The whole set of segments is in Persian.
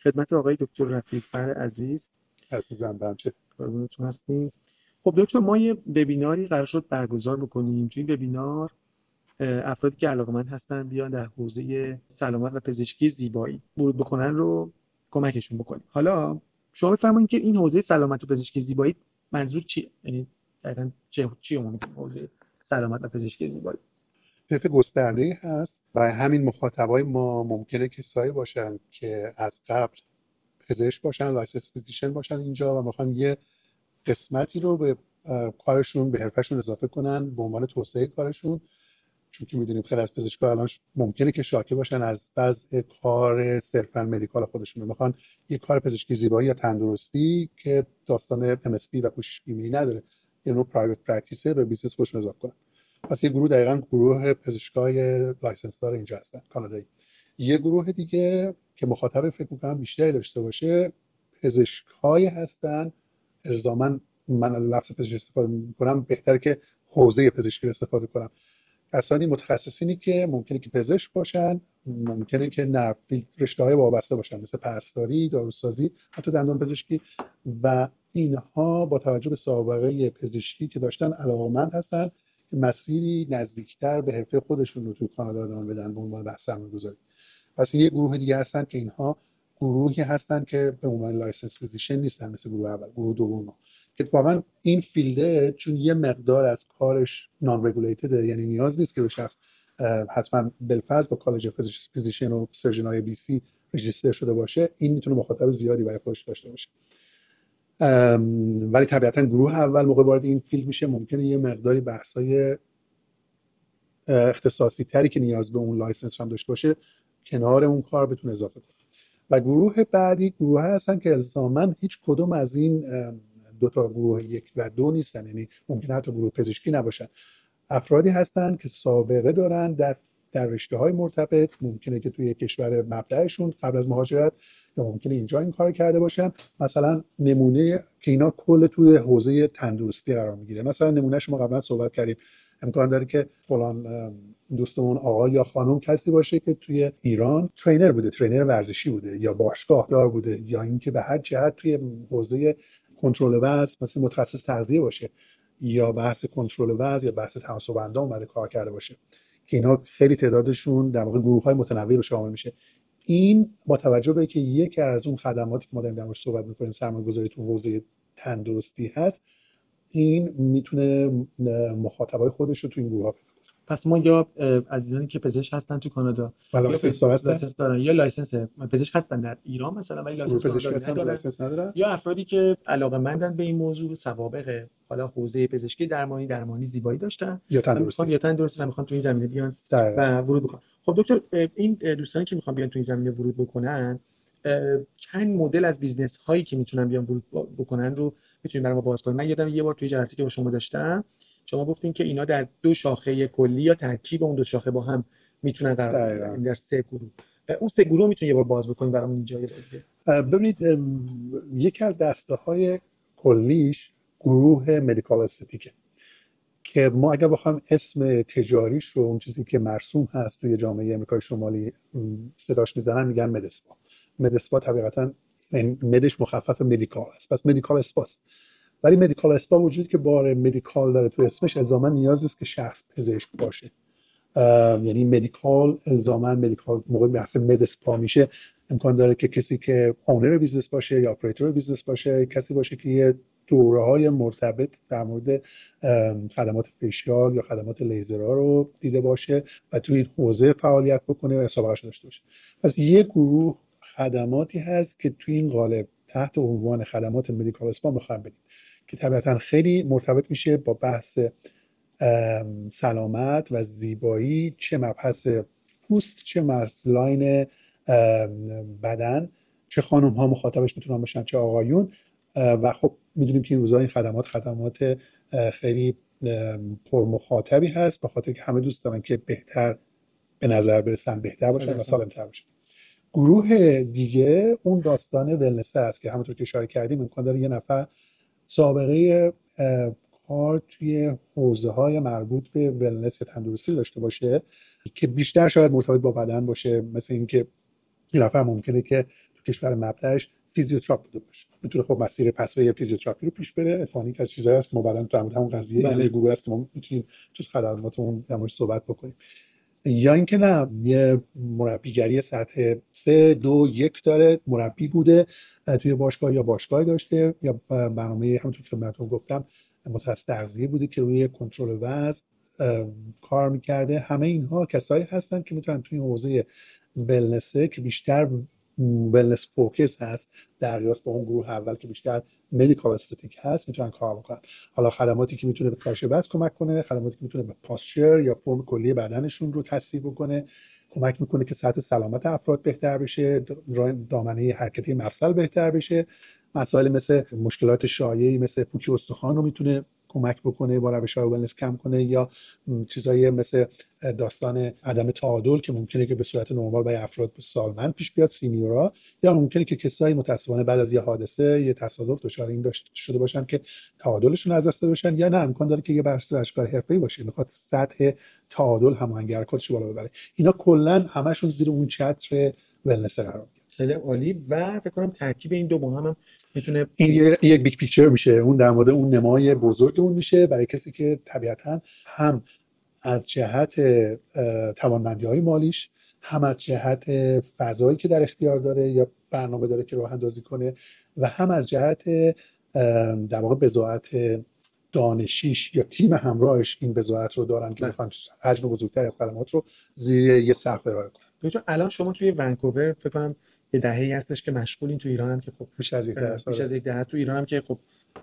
خدمت آقای دکتر رفیق‌فر عزیز. عزیزم بچه قربونتون هستیم. خب دکتر، ما یه وبیناری قرار شد برگزار بکنیم. توی این وبینار افرادی که علاقه‌مند هستن بیان در حوزه سلامت و پزشکی زیبایی ورود بکنن رو کمکشون بکنیم. حالا شما بفرمایید که این حوزه سلامت و پزشکی زیبایی منظور چیه؟ یعنی دقیقاً چی اون حوزه سلامت و پزشکی زیبایی؟ طیف گسترده‌ای هست و همین مخاطبای ما ممکنه کسایی باشن که از قبل پزشک باشن، لایسنس فیزیشن باشن اینجا و میخوان یه قسمتی رو به کارشون، به حرفشون اضافه کنن به عنوان توسعه کارشون. چون که میدونیم خیلی از پزشکا الان ممکنه که شاکی باشن از وضع کار صرفا مدیکال خودشون، میخوان یه کار پزشکی زیبایی یا تندرستی که داستان MSP و پوشش بیمه‌ای نداره، یه نوع پرایوت پرکتیسه، به بیزنس خودشون اضافه کنن. پس یه گروه دقیقاً گروه پزشکای لایسنس دار اینجا هستن، کانادایی. یه گروه دیگه که مخاطب فکر می‌کنم بیشتری داشته باشه، پزشکایی هستن. الزاماً من لفظ پزشک استفاده می‌کنم، بهتره که حوزه پزشکی رو استفاده کنم. کسانی متخصصینی که ممکنه که پزشک باشن، ممکنه که نه رشته‌های وابسته باشن مثل پرستاری، داروسازی، حتی دندان پزشکی، و اینها با توجه به سابقه پزشکی که داشتن علاقه‌مند هستن که مسیری نزدیکتر به حرفه خودشون رو توی کانادا ادامه بدن به عنوان بحث سرمایه‌گذاری. پس یه گروه دیگه هستن که اینها گروهی هستن که به عنوان لایسنس فیزیشن نیستن مثل گروه اول، گروه دوم. که اتفاقا این فیلده چون یه مقدار از کارش نان رگولیتده، یعنی نیاز نیست که به شخص حتما بالفرض با کالج فیزیشن و سرجن های BC رجیستر شده باشه، این میتونه مخاطب زیادی برای خودش داشته باشه. ولی طبیعتا گروه اول موقع وارد این فیلد میشه ممکنه یه مقداری بحث‌های اختصاصی تری که نیاز به اون لایسنس هم داشته باشه کنار اون کار بتونه اضافه کنه. و گروه بعدی گروه هستن که الزاماً هیچ کدوم از این دو تا گروه یک و دو نیستن، یعنی ممکنه حتی گروه پزشکی نباشن. افرادی هستن که سابقه دارن در رشته‌های مرتبط، ممکنه که توی کشور مبدأشون قبل از مهاجرت یا ممکنه اینجا این کار کرده باشن. مثلا نمونه که اینا کل توی حوزه تندرستی قرار میگیره. مثلا نمونهش ما قبلا صحبت کردیم، امکان داره که فلان دوستمون آقا یا خانم کسی باشه که توی ایران ترینر بوده، ترینر ورزشی بوده یا باشگاه دار بوده، یا اینکه به هر جهت توی حوزه کنترل وزن مثلا متخصص تغذیه باشه، یا بحث کنترل وزن یا بحث تناسب اندام اومده کار کرده باشه، که اینا خیلی تعدادشون در واقع گروه‌های متنوعی رو شامل میشه. این با توجه به که یکی از اون خدماتی که ما داریم در موردش صحبت می‌کنیم سرمایه‌گذاری تو حوزه تندرستی هست، این میتونه مخاطبای خودش رو تو این گروه‌ها. پس ما یا عزیزانی که پزشک هستن تو کانادا و لایسنس دارن یا لایسنس پزشک هستن در ایران مثلا ولی لایسنس پزشکی کانادا هستن لایسنس ندارن، یا افرادی که علاقه‌مندن به این موضوع، سوابق حالا حوزه پزشکی درمانی زیبایی داشتن یا تندرستی و میخوان تو این زمینه بیان و ورود بکنن. خب دکتر، این دوستانی که میخوان بیان تو این زمینه ورود بکنن، چند مدل از بیزنس هایی که میتونن بیان ورود بکنن رو میتونید برای ما باز کنید؟ من یادم یه بار توی جلسه که با شما داشتم شما گفتین که اینا در دو شاخه کلی یا ترکیب اون دو شاخه با هم میتونن قرار بگیرن، در سه گروه. اون سه گروه میتونید یه بار باز بکنید برامون اینجا؟ ببینید، یکی از دسته‌های کلیش گروه مدیکال استتیکه که ما اگر بخوایم اسم تجاریش رو، اون چیزی که مرسوم هست توی جامعه آمریکای شمالی صداش میزنن، میگن مدسپا. مدسپا طبیعتاً مدش مخفف مدیکال است، پس مدیکال اسپاس. ولی مدیکال اسپا وجود که بار مدیکال داره تو اسمش الزاما نیاز نیست که شخص پزشک باشه. یعنی مدیکال الزاما مدیکال موقع بحث مدسپا میشه امکان داره که کسی که اونر بیزنس باشه یا اپراتور بیزنس باشه، کسی باشه که یه دوره‌های مرتبط در مورد خدمات فیشیال یا خدمات لیزرها رو دیده باشه و توی این حوزه فعالیت بکنه و سابقه‌اش داشته باشه. پس یه گروه خدماتی هست که توی این قالب تحت عنوان خدمات مدیکال اسپا می‌خوایم بدیم که طبیعتاً خیلی مرتبط میشه با بحث سلامت و زیبایی، چه مبحث پوست، چه لاین بدن، چه خانم ها مخاطبش میتونن باشن چه آقایون. و خب میدونیم که این روزها این خدمات خیلی پرمخاطبی هست، به خاطر که همه دوست دارن که بهتر به نظر برسن، بهتر باشن و سالم‌تر باشن. گروه دیگه اون داستان ولنس است که همونطور که اشاره کردیم امکان داره یه نفر سابقه کار توی حوزه‌های مربوط به ولنس یا تندرستی داشته باشه که بیشتر شاید مرتبط با بدن باشه، مثل اینکه این نفر ممکنه که تو کشور مبدأش فیزیوتراپ بوده باشه. میتونه خب مسیر پسوی فیزیوتراپی رو پیش بره. افانیک از چیزایی هست که ما بعداً تو همون قضیه بله. یه گروه هست که ما میتونیم جز خدماتمون در موردش صحبت بکنیم. یا اینکه نه، یه مربیگری سطح 3 2 1 داره، مربی بوده توی باشگاه یا باشگاهی داشته، یا برنامه همونطور که خدمتتون گفتم متخصص تغذیه بوده که روی کنترل وزن کار میکرده. همه اینها کسایی هستن که میتونن توی حوزه ولنسه که بیشتر ولنس فوکس هست در قیاس با اون گروه اول که بیشتر مدیکال استتیک هست میتونن کار بکنن. حالا خدماتی که میتونه به کاهش وزن کمک کنه، خدماتی که میتونه به پاسچر یا فرم کلی بدنشون رو تصحیح بکنه، کمک میکنه که سطح سلامت افراد بهتر بشه، دامنه حرکتی مفصل بهتر بشه. مسائل مثل مشکلات شایعی مثل پوکی استخوان رو میتونه کمک بکنه با روش‌های ولنس کم کنه، یا چیزایی مثل داستان عدم تعادل که ممکنه که به صورت نرمال برای افراد سالمند پیش بیاد، سینیورا، یا ممکنه که کسایی متأسفانه بعد از یه حادثه یه تصادف دچار این شده باشن که تعادلشون از دست داده باشن، یا نه امکان داره که یه ورزشکار حرفه‌ای باشه میخواد سطح تعادل هماهنگی حرکاتش بالا ببره. اینا کلا همشون زیر اون چتر ولنس قرار میگیره. خیلی عالی. و فکر کنم ترکیب این دو با هم میتونه این یک بیگ پیکچر میشه، اون در مورد اون نمای بزرگ اون میشه برای کسی که طبیعتاً هم از جهت توانمندی‌های مالیش، هم از جهت فضایی که در اختیار داره یا برنامه داره که راه اندازی کنه، و هم از جهت در واقع بضاعت دانشیش یا تیم همراهش این بضاعت رو دارن که میخوان حجم بزرگتری از خدمات رو زیر یه سقف ارائه کنن. دکتر الان شما توی ونکوور فکر کنم یه دهه‌ای هستش که مشغولین، تو ایران هم که خب بیش از یک دهه بیش از یک دهه است، تو ایران هم که خب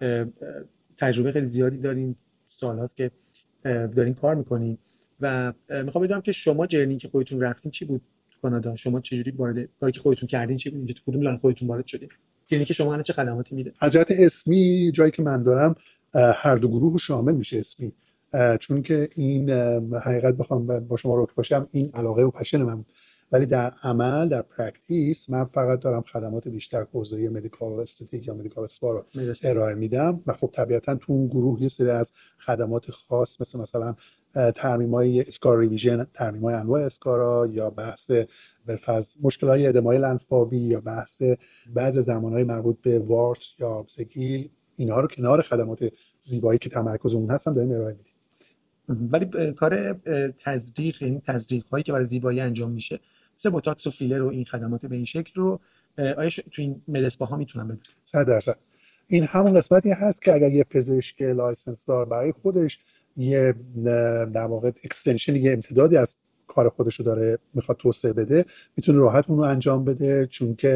تجربه خیلی زیادی دارین، سال‌هاست که دارین کار میکنین و میخوام بدونم که شما جرنی که خودتون رفتین چی بود تو کانادا؟ شما چجوری وارد کاری که خودتون کردین چی بود؟ اینجا تو کدوم لاین خودتون وارد شدین؟ جرنی که شما الان چه خدماتی میده؟ از جهت اسمی جایی که من دارم هر دو گروه شامل میشه اسمی، چون که این حقیقت بخوام با شما روک باشم این علاقه و پشن من، ولی در عمل در پرکتیس من فقط دارم خدمات بیشتر حوزه مدیکال استتیک یا مدیکال اسپا رو ارائه میدم و خب طبیعتا تو اون گروه یه سری از خدمات خاص مثلا ترمیم‌های اسکار ریویژن، ترمیم‌های انواع اسکارا، یا بحث بالفرض مشکل‌های ادمای لنفاوی، یا بحث بعض زمانهای مربوط به وارت یا سگیل، اینها رو کنار خدمات زیبایی که تمرکز اون هستم داریم ارائه میدیم. ولی کار تزریق، یعنی تزریق هایی که برای زیبایی انجام میشه مثل بوتاکس و فیلر و این خدمات به این شکل رو آیا تو این مداسپاها میتونن بدن؟ 100%. این همون قسمتی هست که اگر یه پزشک لایسنس دار برای خودش یه در واقع اکستنشن، یه امتدادی از کار خودش رو داره میخواد توسعه بده، میتونه راحت اون رو انجام بده، چون که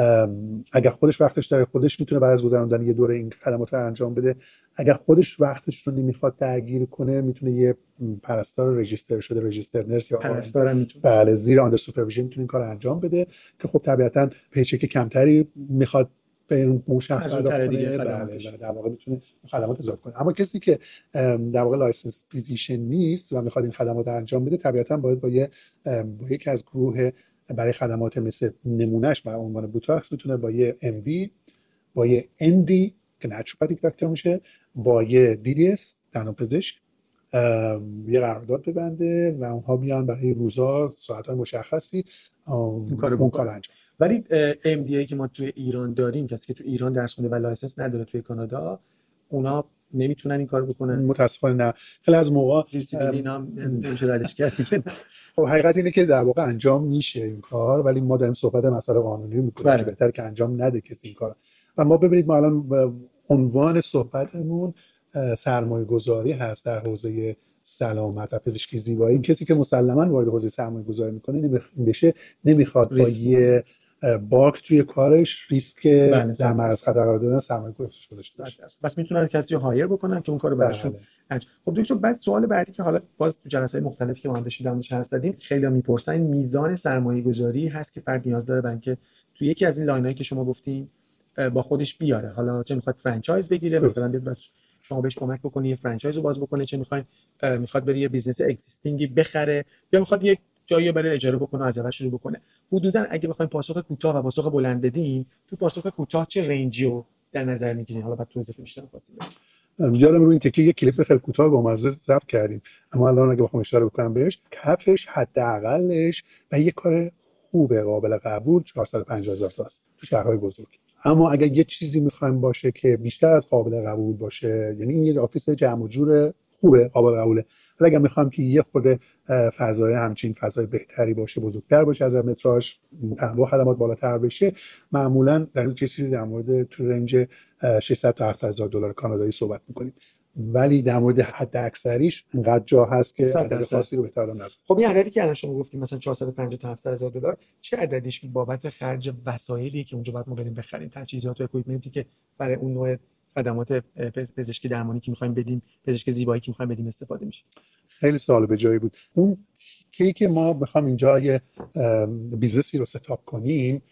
اگر خودش وقتش داره خودش میتونه بعد از گذراندن یه دوره این خدمات رو انجام بده. اگر خودش وقتش رو نمیخواد درگیر کنه میتونه یه پرستار رجیستر شده، رجیستر نرس یا پرستارم میتونه بله زیر آندر سوپرویژن میتونه این کار انجام بده که خب طبیعتاً پیچک کمتری میخواد به اون شخص پرداخت کنه، بله، در واقع میتونه خدمات اضافه کنه. اما کسی که در واقع لایسنس فیزیشن نیست و میخواد این خدمات رو انجام بده طبیعتاً باید با یکی از گروه برای خدمات مثل نمونهش به عنوان بوتاکس میتونه با یه MD، با یه ND که نچروپاتیک دکتر میشه، با یه DDS دندانپزشک یه قرارداد ببنده و اونها بیان برای روزا ساعت‌های مشخصی اون کار انجام. ولی MDA که ما توی ایران داریم، کسی که تو ایران درس خونده و لایسنس نداره توی کانادا، اونا نمیتونن این کارو بکنن؟ متاسفانه نه. خیلی از موقع زیر سیبیلی اینا نمیشه ردش کرد دیگه. خب حقیقت اینه که در واقع انجام میشه این کار، ولی ما داریم صحبت مسئله قانونی میکنیم که بهتر که انجام نده کسی این کار. و ما ببینید ما الان عنوان صحبتمون سرمایه گذاری هست در حوزه سلامت و پزشکی زیبایی. کسی که مسلماً وارد حوزه سرمایه گذاری میکنه نمیخواد با یه باک توی کارش ریسک در معرض خطر قرار دادن سرمایه گذاری داشته باشه. بس میتونن کسی رو هایر بکنن که اون کارو براشون انجام. خب دکتر بعد سوال بعدی که حالا باز تو جلسه‌های مختلفی که ما هم داشتیم در موردش حرف زدیم، خیلی‌ها میپرسن میزان سرمایه گذاری هست که فرد نیاز داره برای اینکه تو یکی از این لاینایی که شما گفتین با خودش بیاره. حالا چه میخواد فرانچایز بگیره مثلا بیاد شما بهش کمک بکنی یه فرانچایز رو باز بکنه، چه میخواد بره یه بیزنس اگزیستینگی بخره، یا میخواد یه جایی برای اجاره بکنه از اول شروع بکنه. حدوداً اگه بخوایم پاسخ کوتاه و پاسخ بلند بدیم، تو پاسخ کوتاه چه رنجی رو در نظر میگیرین؟ حالا بعد توضیح بیشتر خواستیم بدیم. یادم روی این تیکه یه کلیپ خیلی کوتاه با مزه ضبط کردیم، اما الان اگه بخوام اشاره بکنم بهش، کفش حداقلش و یه کار خوب قابل قبول 450,000 تاست تو شهرهای بزرگ. اما اگر یه چیزی میخوایم باشه که بیشتر از قابل قبول باشه، یعنی این یه آفیس جمع و جور خوبه، قابل قبوله، ولی اگر میخوام که یه خود فضای همچین فضای بهتری باشه، بزرگتر باشه، از متراژ تنوع خدمات بالاتر بشه، معمولا در چیزی در مورد تو رنج 600 تا 700,000 دلار کانادایی صحبت میکنیم. ولی در مورد حد اکثریش انقدر جا هست که عدد خاصی رو بهتر نزن. خب این عددی که الان شما گفتیم مثلا 450 تا 700,000 دلار، چه عددیش بابت خرج وسایلی که اونجا باید ما بریم بخریم، تجهیزات و اکویپمنتی که برای اون نوع خدمات پزشکی درمانی که می‌خوایم بدیم، پزشک زیبایی که می‌خوایم بدیم استفاده میشه؟ خیلی سوال به جایی بود. اون کی که ما بخوام اینجا یه بیزنسی رو ستاپ کنیم،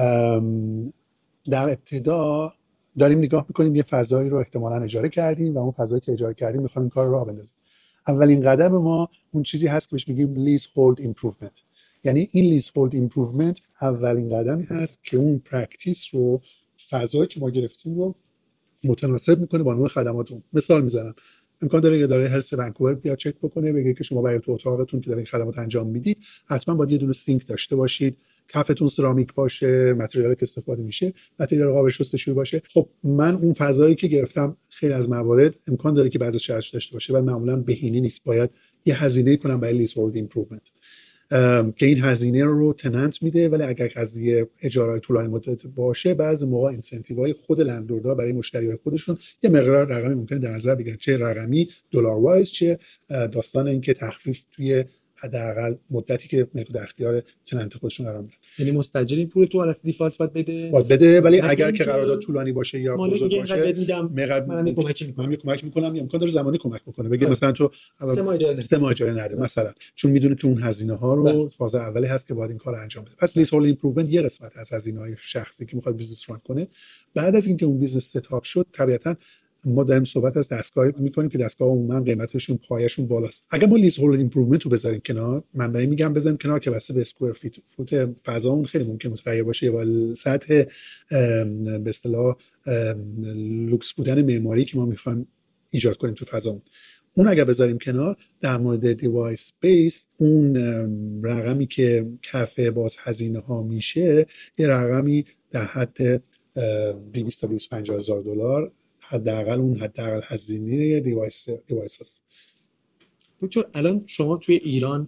در ابتدا داریم نگاه میکنیم یه فضایی رو احتمالاً اجاره کردیم و اون فضایی که اجاره کردیم میخوایم این کار رو راه بندازیم. اولین قدم ما اون چیزی هست که بهش میگیم لیز هولد ایمپروومنت. یعنی این لیز هولد ایمپروومنت اولین قدمی هست که اون پرکتیس رو، فضایی که ما گرفتیم رو متناسب میکنه با نوع خدماتون. مثال میزنم، امکان داره یه اداره هلس ونکوور بیاد چک بکنه، بگه که شما برای تو اتاقتون که دارین خدمات انجام میدید حتما باید یه دونه سینک داشته باشید، کفتون سرامیک باشه، متریالی که استفاده میشه متریال قابل شستشویی باشه. خب من اون فضایی که گرفتم خیلی از موارد امکان داره که بعضی شرط داشته باشه، ولی معمولا بهینه نیست، باید یه هزینه کنم برای لیز هولد ایمپروومنت که این هزینه رو تننت میده. ولی اگر قضیه اجاره طولانی مدت باشه، بعضی موقع اینسنتیوهای خود لندلوردها برای مشتریای خودشون یه مقدار رقمی ممکنه در نظر بگیرن، چه رقمی دلار وایز، چه داستان اینکه تخفیف توی حداقل مدتی که در اختیار تننت خودشون قرار میدن. یعنی مستاجر این پول تو حالت دیفالت باید بده، ولی اگر که قرارداد طولانی باشه یا بزرگ باشه من کمک میکنم، یا امکان داره زمانی کمک بکنه، بگه مثلا تو 3 ماه اجاره نده مثلا، چون میدونه تو اون هزینه ها رو فاز اولی هست که باید این کار انجام بده. پس لیز هولد ایمپروومنت یه قسمت از هزینه های شخصی که میخواد بیزنس ران کنه. بعد از اینکه اون بیزنس ستاپ شد، طبیعتاً ما داریم صحبت از دستگاهی میکنیم که دستگاه عموما قیمتشون پایه‌شون بالاست. اگر ما لیز هولد ایمپروومنت رو بذاریم کنار، من میگم بذاریم کنار که واسه به اسکوئر فوت فضا اون خیلی ممکن متغیر باشه، یا سطح به اصطلاح لوکس بودن معماری که ما میخوایم ایجاد کنیم تو فضا، اون اگر بذاریم کنار، در مورد دیوایس بیس اون رقمی که کف باز هزینه ها میشه یه رقمی در حد 200 تا 250 هزار دلار حداقل، اون حداقل هزینه دیوایس هست. دکتر الان شما توی ایران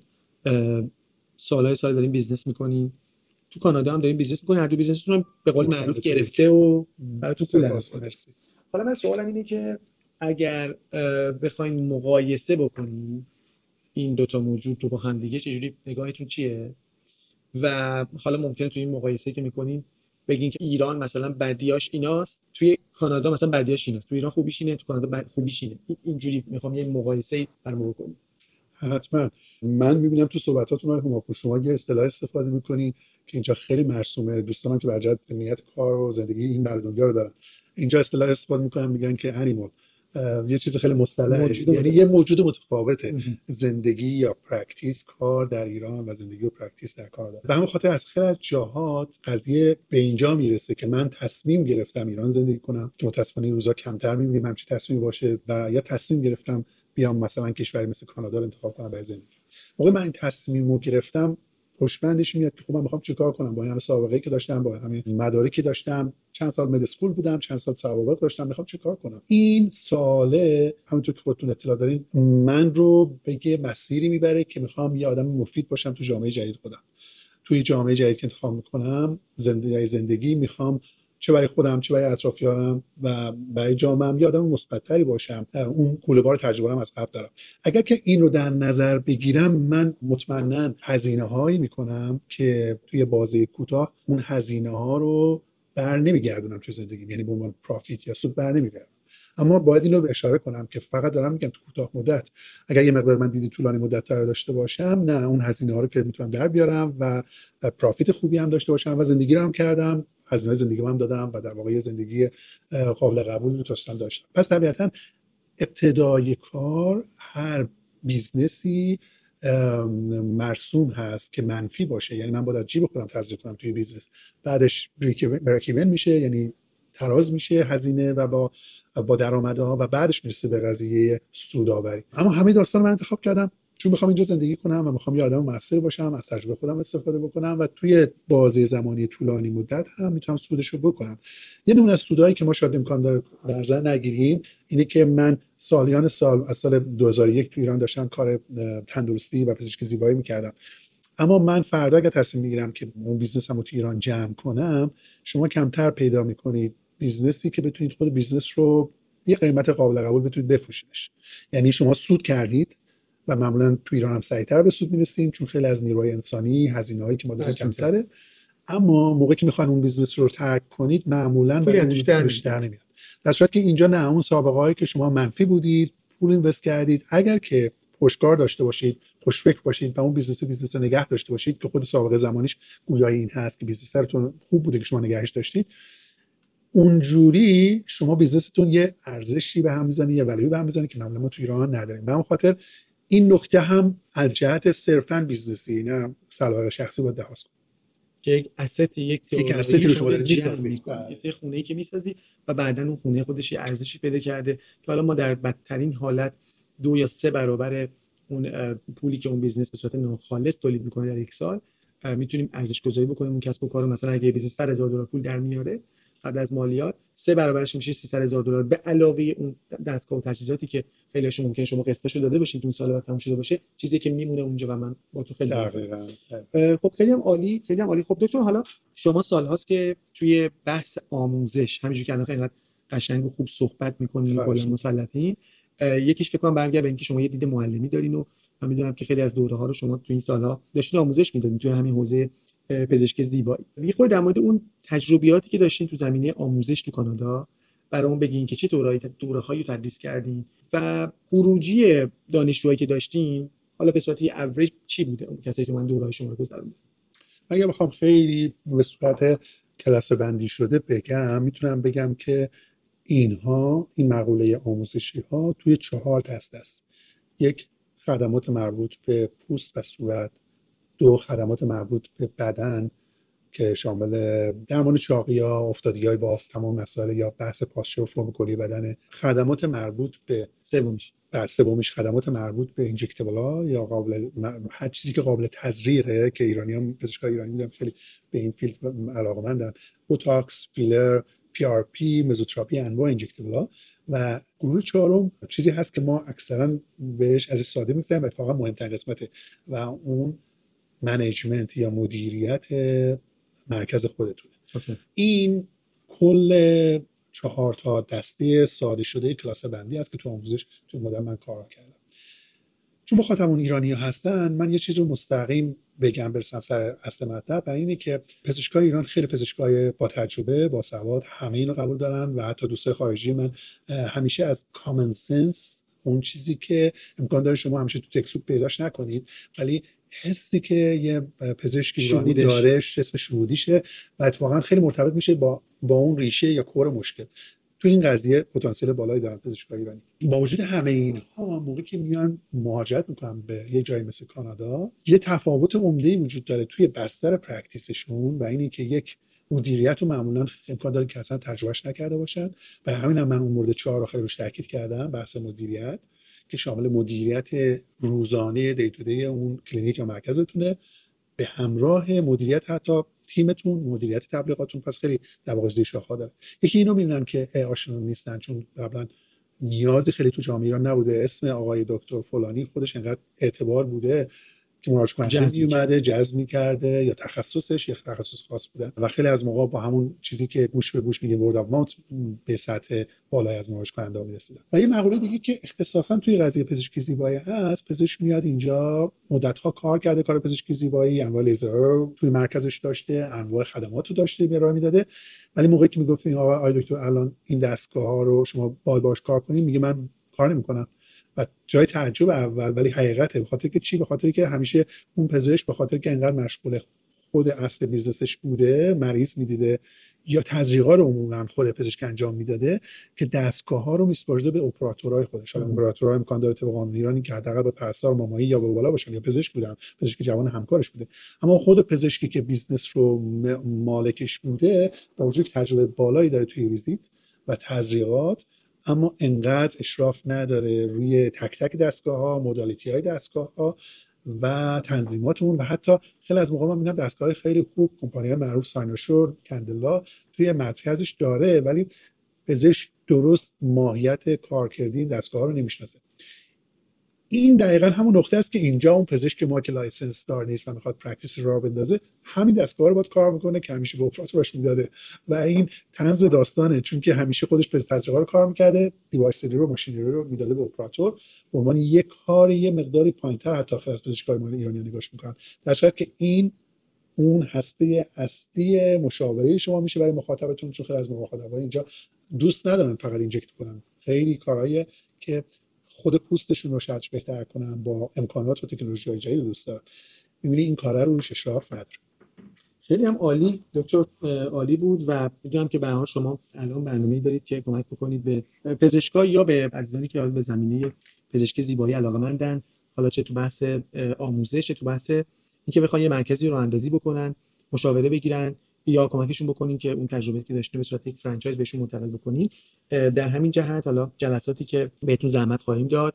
سال دارین بیزنس میکنین، تو کانادا هم دارین بیزنس میکنین، هر دو بیزنستون هم به قول معروف گرفته و براتون پول درآمد. حالا من سوالم اینه که اگر بخواین مقایسه بکنین این دوتا موجود رو با هم دیگه، چجوری نگاهتون چیه؟ و حالا ممکنه توی این مقایسه که میکنین بگین که ایران مثلا بدیاش ایناست، توی کانادا مثلا بدیاش ایناست، توی ایران خوبیش اینه، تو کانادا خوبیش اینه. اینجوری میخوام یه مقایسه برام بکنیم. حتما. من میبینم تو صحبتاتون رو شما یه اصطلاح استفاده میکنین که اینجا خیلی مرسومه، دوستانم که برجت نیت کار و زندگی این بر دنیا رو دارن، اینجا اصطلاح استفاده میکنن، میگن که انیمال، یه چیز خیلی مصطلحه، یعنی یه موجود متفاوته. زندگی یا پرکتیس کار در ایران و زندگی و پرکتیس در کانادا. به همین خاطر از خیلی از جاهات قضیه به اینجا میرسه که من تصمیم گرفتم ایران زندگی کنم، که متاسفانه این روزا کمتر میبینیم همچین تصمیمی باشه، و یا تصمیم گرفتم بیام مثلا کشوری مثل کانادا رو انتخاب کنم برای زندگی. موقع من این تصمیم رو گرفتم، پشتبندش میاد که خب من میخوام چیکار کنم با این همه سابقه‌ای که داشتم، با همه مدارکی داشتم، چند سال مد اسکول بودم، چند سال سوابق داشتم، میخوام چیکار کنم. این ساله همونطور که خودتون اطلاع دارین من رو به یه مسیری میبره که میخوام یه آدم مفید باشم تو جامعه جدید خودم. توی جامعه جدید که انتخاب میکنم، زندگی میخوام چه برای خودم چه برای اطرافیانم و برای جامعه‌ام یه آدم مثبت‌تری باشم. اون کوله‌بار تجربه‌ام از قبل دارم. اگر که این رو در نظر بگیرم، من مطمئناً هزینه‌هایی میکنم که توی بازه کوتاه اون هزینه‌ها رو بر نمیگردونم تو زندگی، یعنی به عنوان پروفیت یا سود بر نمیگردم. اما باید این رو اشاره کنم که فقط دارم میگم تو کوتاه مدت، اگر یه مقدار من دیدی طولانی مدت تر داشته باشم، نه اون هزینه ها رو که میتونم در بیارم و پروفیت خوبی هم داشته باشم و زندگی رو هم کردم، هزینه زندگی هم دادم و در واقع یه زندگی قابل قبول رو داشتم. پس طبیعتاً ابتدای کار هر بیزنسی مرسوم هست که منفی باشه، یعنی من باید از جیب خودم تزریق کنم توی بیزنس، بعدش بریک ایون میشه، یعنی تراز میشه هزینه و با درآمدها، و بعدش میرسه به قضیه سودآوری. اما همه داستان من انتخاب کردم چون میخوام اینجا زندگی کنم و میخوام یه آدم موثر باشم، از تجربه خودم استفاده بکنم و توی بازه زمانی طولانی مدت هم میتونم سودش رو بکنم. یه نمونه از سودایی که ما شاید امکان داره در نظر نگیریم اینه که من سالیان سال از سال 2001 تو ایران داشتم کار تندرستی و پزشکی زیبایی میکردم. اما من فردا اگر تصمیم میگیرم که اون بیزنسمو تو ایران جمع کنم، شما کمتر پیدا میکنید بیزنسی که بتونید خود بیزنس رو یه قیمت قابل قبول بتونید بفروشیدش. یعنی شما سود کردید و معمولا تو ایران هم سریعتر به سود میرسیم چون خیلی از نیروی انسانی هزینه‌هایی که ما داریم کمتره. اما موقعی که میخواین اون بیزنس رو ترک کنید معمولا بیشتر نمیاد. در صورتی که اینجا نه، اون سابقه‌هایی که شما منفی بودید، پول اینوست کردید، اگر که پشتکار داشته باشید، خوشفکر باشید و اون بیزنس نگه داشته باشید که خود سابقه زمانیش گویای این هست که بیزنستون خوب بوده که شما نگهش داشتید، اونجوری شما بیزنستون یه ارزشی به هم میزنه، یه ولیو به هم میزنه که معمولا ما تو ایران نداریم. به همین خاطر این نکته هم از جهت صرفاً بیزنسی نه سلاح شخصی باید لحاظ کنید که یک استی، یک رو شما دارید می‌سازید، یه خونه‌ای که می‌سازی و بعداً اون خونه خودش یه ارزشی پیدا کرده که حالا ما در بدترین حالت 2 یا 3 برابر اون پولی که اون بیزنس به صورت ناخالص تولید می‌کنه در یک سال میتونیم ارزش گذاری بکنیم اون کسب و کار. مثلا اگه بیزنس $100,000 پول در میاره قبل از مالیات، 3 برابرش میشه $300,000 به علاوه اون دستگاه و تجهیزاتی که خیلیش ممکنه شما قسطشو داده باشید اون سال بعد تموم شده باشه، چیزی که میمونه اونجا. و من با تو خیلی خب خیلی هم عالی، خیلی هم عالی. خب دکتر، حالا شما سال‌هاست که توی بحث آموزش همینجوری که الان اینقدر قشنگ و خوب صحبت می‌کنین کلا مسلطین، یکیش فکر کنم برمیگرده به اینکه شما یه دید معلمی دارین و من میدونم که خیلی از دوره‌ها رو شما تو این سال‌ها داشتین آموزش میدادین توی همین حوزه پزشکی زیبایی. یه خورده در مورد اون تجربیاتی که داشتین تو زمینه آموزش تو کانادا برامون بگین که چه دوره‌هایی رو تدریس کردین و خروجی دانشجوهایی که داشتین حالا به صورت اوریج چی بوده اون کسایی که من دوره‌های شما رو گذروندم. اگه بخوام خیلی به صورت کلاسه بندی شده بگم، میتونم بگم که این مقوله آموزشی ها توی 4 دسته است. 1 خدمات مربوط به پوست و صورت، 2 خدمات مربوط به بدن که شامل درمان چاقی‌ها، افتادگی‌های بافت، تمام مسائل یا بحث پاستچر فرم کلی بدن، خدمات مربوط به سومیش خدمات مربوط به اینجکتبل‌ها یا هر چیزی که قابل تزریقه که ایرانیان پزشکای ایرانی می‌دونم خیلی به این فیلد علاقه‌مندن، بوتاکس، فیلر، PRP، مزوتراپی، انواع اینجکتبل‌ها. و گروه 4 چیزی هست که ما اکثرا بهش از ساده می‌گذریم و اتفاقا مهمترین قسمته و اون منیجمنت یا مدیریت مرکز خودتونه. این کل 4 تا دسته ساده شده کلاسه بندی است که تو آموزش تو مدت من کار کردم. چون مخاطبون ایرانی ها هستن، من یه چیز رو مستقیم بگم برسم سر اصل مطلب و اینه که پزشکای ایران خیلی پزشکای با تجربه، با سواد، همه اینو قبول دارن و حتی دوستای خارجی من همیشه از کامن سنس، اون چیزی که امکان داره شما همیشه تو تکست بوک پیداش نکنید ولی حسی که یه پزشک ایرانی داره اسم شهودیشه و اتفاقا خیلی مرتبط میشه با اون ریشه یا کور مشکل. تو این قضیه پتانسیل بالایی دارن پزشکای ایرانی. با وجود همه اینها، موقعی که میان مهاجرت میکنن به یه جایی مثل کانادا، یه تفاوت عمده‌ای وجود داره توی بستر پرکتیسشون و اینی که یک مدیریت رو معمولا امکان داره که اصلا تجربهش نکرده باشن. و همین هم من اون مورد 4 رو خیلی روش تاکید کردم، بحث مدیریت که شامل مدیریت روزانه دی تو دی اون کلینیک یا مرکزتونه به همراه مدیریت حتی تیمتون، مدیریت تبلیغاتون. پس خیلی در واقع زیر شاخه‌ها داره. یکی اینو میبینن که آشنا نیستن چون قبلا نیازی خیلی تو جامعه ایران نبوده، اسم آقای دکتر فلانی خودش انقدر اعتبار بوده که مراجعه کننده اومده جذب می‌کرده یا تخصصش یک تخصص خاص بوده و خیلی از موقع با همون چیزی که گوش به گوش میگه word of mouth به سطح بالای از مراجعه کننده میرسیدن. و یه مقوله دیگه که اختصاصا توی قضیه پزشکی زیبایی هست، پزشک میاد اینجا مدت‌ها کار کرده، کار پزشکی زیبایی، انواع لیزر رو توی مرکزش داشته، انواع خدمات رو داشته ارائه میداده، ولی موقعی که میگفتین آقای دکتر الان این دستگاه‌ها رو شما باید باش کار کنین، میگه من کار نمی‌کنم. و جای تعجب اول ولی حقیقته. به خاطر که چی؟ به خاطر که همیشه اون پزشک به خاطر که انقدر مشغول خود اصل بیزنسش بوده، مریض میدیده یا تزریقا رو عموما خود پزشک انجام میداده که دستگاه‌ها رو میسپرده به اپراتورهای خودش. حالا اپراتورها امکان داره طبق قانون ایرانی که حداقل به پرستار مامایی یا به بالا باشن یا پزشک بودن، پزشک جوان همکارش بوده. اما خود پزشکی که بیزنس رو مالکش بوده با وجود تجربه بالایی داره توی ویزیت و تزریقات، اما انقدر اشراف نداره روی تک تک دستگاه‌ها، مودالیتی های دستگاه‌ها و تنظیمات اون. و حتی خیلی از موقع من می‌بینم دستگاه خیلی خوب کمپانی‌های معروف ساینوشور، کندلا توی مرکزش داره، ولی پزشک درست ماهیت کارکردی این دستگاه‌ها رو نمی‌شناسه. این دقیقا همون نقطه است که اینجا اون پزشک ما که لایسنس دار نیست و میخواد پرکتیس رو بندازه، همین دستگاه رو باید کار میکنه که همیشه به اپراتورش میداده و این طنز داستانه، چون که همیشه خودش تجربه رو کار میکرده، دیوایسری رو ماشینری رو میداده به اپراتور به عنوان یک کار یه مقداری پایینتر حتی آخر از پزشکای ما ایرانی نگاش میکنن، در صورتی که این اون هسته اصلی مشاوره شما میشه برای مخاطبتون، چون خیلی از مخاطبا اینجا دوست ندارن فقط اینجکت کنن، خیلی کارهایی که خود پوستشون رو شرچ بهتر کنن با امکانات و تکنولوژی‌های جدید دوست دارن. می‌بینی این کارا رو روش اشراف نداره. خیلی هم عالی دکتر، عالی بود و میدونم که به هر حال شما الان برنامه‌ای دارید که کمک بکنید به پزشکا یا به عزیزانی که به زمینه پزشکی زیبایی علاقه‌مندن، حالا چه تو بحث آموزش، چه تو بحث اینکه بخوان یه مرکزی رو اندازی بکنن، مشاوره بگیرن یا کمکشون بکنین که اون تجربه‌ای که داشته به صورت یک فرانچایز بهشون منتقل بکنین. در همین جهت حالا جلساتی که بهتون زحمت خواهیم داد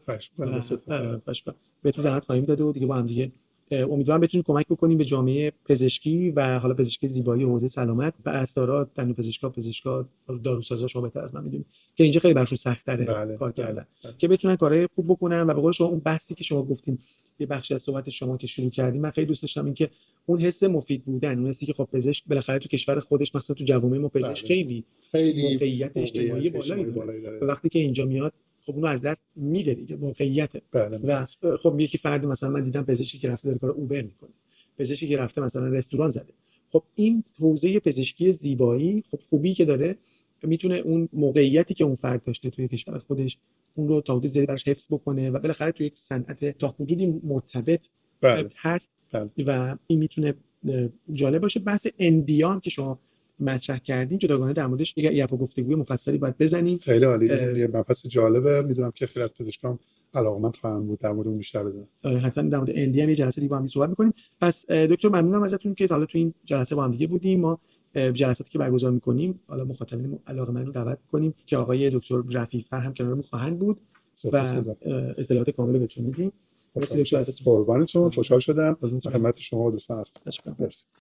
بهتون زحمت خواهیم داد و دیگه با هم دیگه امیدوارم بتونیم کمک بکنیم به جامعه پزشکی و حالا پزشکی زیبایی حوزه سلامت و اسرار دندون پزشکا داروسازا، شما بهتر از من میدونید که اینجا خیلی براشون سخت‌تره کار کردن، که بتونن کارهای خوب بکنن. و به قول شما اون بحثی که شما گفتین، یه بخشی از صحبت شما که شروع کردیم، من خیلی دوست داشتم این که اون حس مفید بودن، اون حسی که خب پزشک بالاخره تو کشور خودش، مثلا تو جوامع ما پزشک خیلی موقعیت اجتماعی بالایی داره و وقتی که اینجا میاد خب اونو از دست میده دیگه، موقعیت. و خب یکی فرد مثلا من دیدم پزشکی که رفته داره کار اوبر میکنه، پزشکی که رفته مثلا رستوران زده. خب این حوزه پزشکی زیبایی خب خوبی که داره، میتونه اون موقعیتی که اون فرد داشته توی کشور خودش اون رو تا حدود زیادی براش حفظ بکنه و بالاخره توی یک صنعت تا حدودی مرتبط هست و این میتونه جالب باشه. بحث اندیام که شما مطرح کردین جداگانه در موردش یه گفتگوی مفصلی باید بزنیم. خیلی عالی، یه مبحث جالبه، میدونم که خیلی از پزشکان علاقمند خواهند بود در مورد اون بیشتر بدونن. آره حتما در مورد اندی هم یه جلسه دیگه با هم صحبت می‌کنیم. پس دکتر ممنونم ازتون که حالا تو این جلسه با هم دیگه بودیم. ما جلساتی که برگزار می‌کنیم حالا مخاطبین علاقه‌مند رو دعوت می‌کنیم که آقای دکتر رفیع‌فر هم کنارمون خواهند بود و اطلاعات کامل بهتون میدیم. مرسی دکتر، ازتون قربانتون، خوشحال شدم. خدمت شما و دوستان هستم. مرسی.